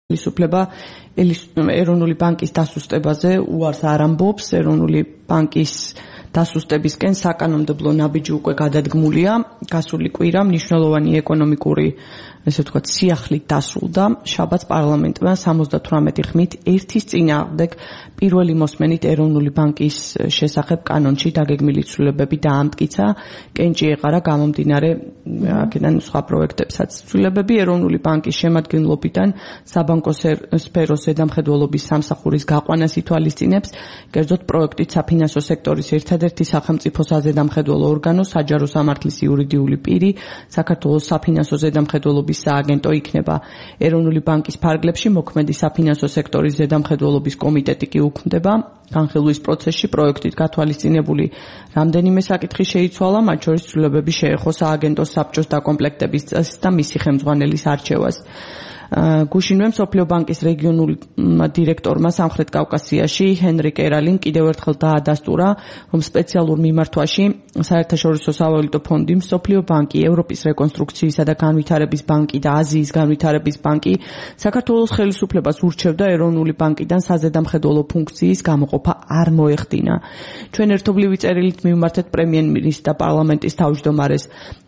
ხელისუფლება ეროვნული ბანკის დასუსტებაზე უარს არ ამბობს. ეროვნული ბანკის დასუსტებისკენ საკანონმდებლო ნაბიჯი უკვე გადადგმულია. გასული კვირა მნიშვნელოვანი ეკონომიკური სიახლით დასრულდა. შაბათს პარლამენტმა 78 ხმით ერთის წინააღმდეგ პირველი მოსმენით ეროვნული ბანკის შესახებ კანონში დაგეგმილი ცვლილებები დაამტკიცა. კენჭი ეყარა გამომდინარე აქედან სხვა პროექტებსაც. ცვლილებები ეროვნული ბანკის შემადგენლობიდან საბანკო სფეროს ზედამხედველობის სამსახურის გაყვანას ითვალისწინებს. კერძოდ პროექტით საფინანსო სექტორის ერთადერთი სახელმწიფო საზედამხედველო ორგანო საჯარო სამართლის იურიდიული პირი საქართველოს საფინანსო ზედამხედველობის სააგენტო იქნება. ეროვნული ბანკის ფარგლებში მოქმედი საფინანსო სექტორის ზედამხედველობის კომიტეტი კი უქმდება. განხილვის პროცესში პროექტით გათვალისწინებული რამდენიმე საკითხი შეიცვალა, მათ შორის ცვლილებები შეეხო სააგენტოს საბჭოს დაკომპლექტების წესს და მისი ხელმძღვანელის არჩევას. გუშინვე მსოფლიო ბანკის რეგიონულ დირექტორმა სამხრეთ კავკასიაში ჰენრი კერალიმ კიდევ ერთხელ დაადასტურა, რომ სპეციალურ მიმართვაში საერთაშორისო სავალუტო ფონდი, მსოფლიო ბანკი, ევროპის რეკონსტრუქციისა და განვითარების ბანკი და აზიის განვითარების ბანკი საქართველოს ხელისუფლებას ურჩევდა ეროვნული ბანკიდან საზედამხედველო ფუნქციის გამოყოფა არ მოეხდინა. ჩვენ ერთობლივი წერილით მივმართეთ პრემიერ-მინისტრს და პარლამენტის თავმჯდომარეს,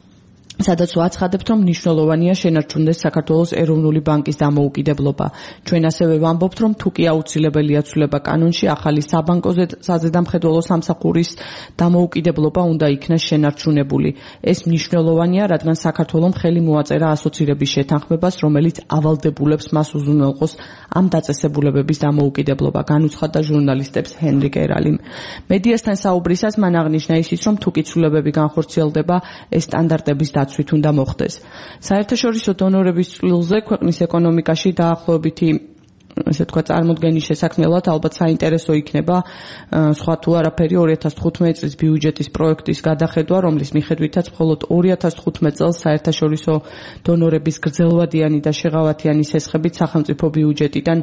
სადაც ვაცხადებთ, რომ მნიშვნელოვანია შენარჩუნდეს საქართველოს ეროვნული ბანკის დამოუკიდებლობა. ჩვენ ასევე ვამბობთ, რომ თუ კი აუცილებელია ცვლილება კანონში, ახალი საბანკო საზედამხედველო სამსახურის დამოუკიდებლობა უნდა იქნას შენარჩუნებული. ეს მნიშვნელოვანია, რადგან საქართველომ ხელი მოაწერა ასოცირების შეთანხმებას, რომელიც ავალდებულებს მას უზრუნველყოს ამ დაწესებულებების დამოუკიდებლობა, განუცხადა ჟურნალისტებს ჰენრი კერალიმ. მედიასთან საუბრისას მან აღნიშნა ისიც, რომ თუ კი ცვლილებები განხორციელდება, ეს სტანდარტების დაცვით უნდა მოხდეს. საერთაშორისო დონორების წვლილზე ქვეყნის ეკონომიკაში დაახლოებითი წარმოდგენის შესაქმნელად ალბათ საინტერესო იქნება სხვა თუ არაფერი 2015 წლის ბიუჯეტის პროექტის გადახედვა, რომლის მიხედვითაც მხოლოდ 2015 წელს საერთაშორისო დონორების გრძელვადიანი და შეღავათიანი სესხებით სახელმწიფო ბიუჯეტიდან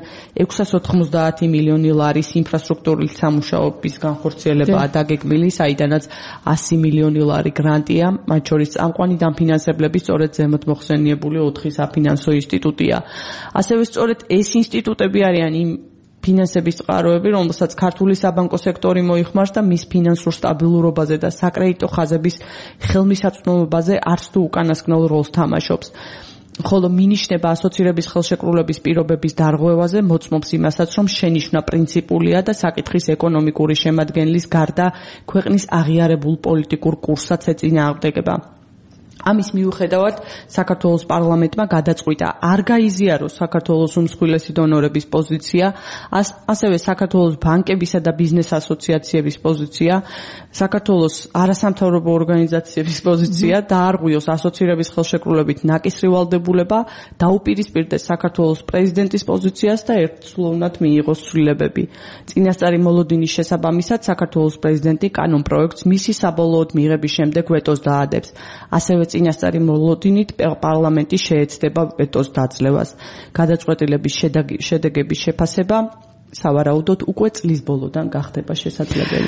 690 მილიონი ლარის ინფრასტრუქტურული სამუშაოების განხორციელებაა დაგეგმილი, საიდანაც 100 მილიონი ლარი გრანტია, მათ შორის წამყვანი დამფინანსებლები სწორედ ზემოთ მოხსენიებული 4 საფინანსო ინსტიტუტია. ასევე სწორედ ეს ინსტიტუტები არიან იმ ფინანსების წყაროები, რომელსაც ქართული საბანკო სექტორი მოიხმარს და მის ფინანსურ სტაბილურობაზე და საკრედიტო ხაზების ხელმისაწვდომობაზე არც თუ უკანასკნელ როლს თამაშობს. ხოლო მინიშნება ასოცირების ხელშეკრულების პირობების დარღვევაზე, მოწმობს იმასაც, რომ შენიშვნა პრინციპულია და საკითხის ეკონომიკური შემადგენლის გარდა ქვეყნის აღიარებულ პოლიტიკურ კურსსაც ეწინააღმდეგება. ამის მიუხედავად საქართველოს პარლამენტმა გადაწყვიტა არ გაიზიაროს საქართველოს უმსხვილესი დონორების პოზიცია, ასევე საქართველოს ბანკებისა და ბიზნეს ასოციაციების პოზიცია, საქართველოს არასამთავრობო ორგანიზაციების პოზიცია, დაარღვიოს ასოცირების ხელშეკრულებით ნაკისრი ვალდებულება, დაუპირისპირდეს საქართველოს პრეზიდენტის პოზიციას და ერთსვლოვნად მიიღოს ცვლილებები. წინასწარი მოლოდინის შესაბამისად საქართველოს პრეზიდენტი კანონ პროექტს მისი საბოლოოდ მიღების შემდეგ ვეტოს დაადებს. ასევე წინასწარი მოლოდინით პარლამენტი შეეცდება ვეტოს დაძლევას. გადაწყვეტილების შედეგების შეფასება სავარაუდოდ უკვე წლის ბოლოდან გახდება შესაძლებელი.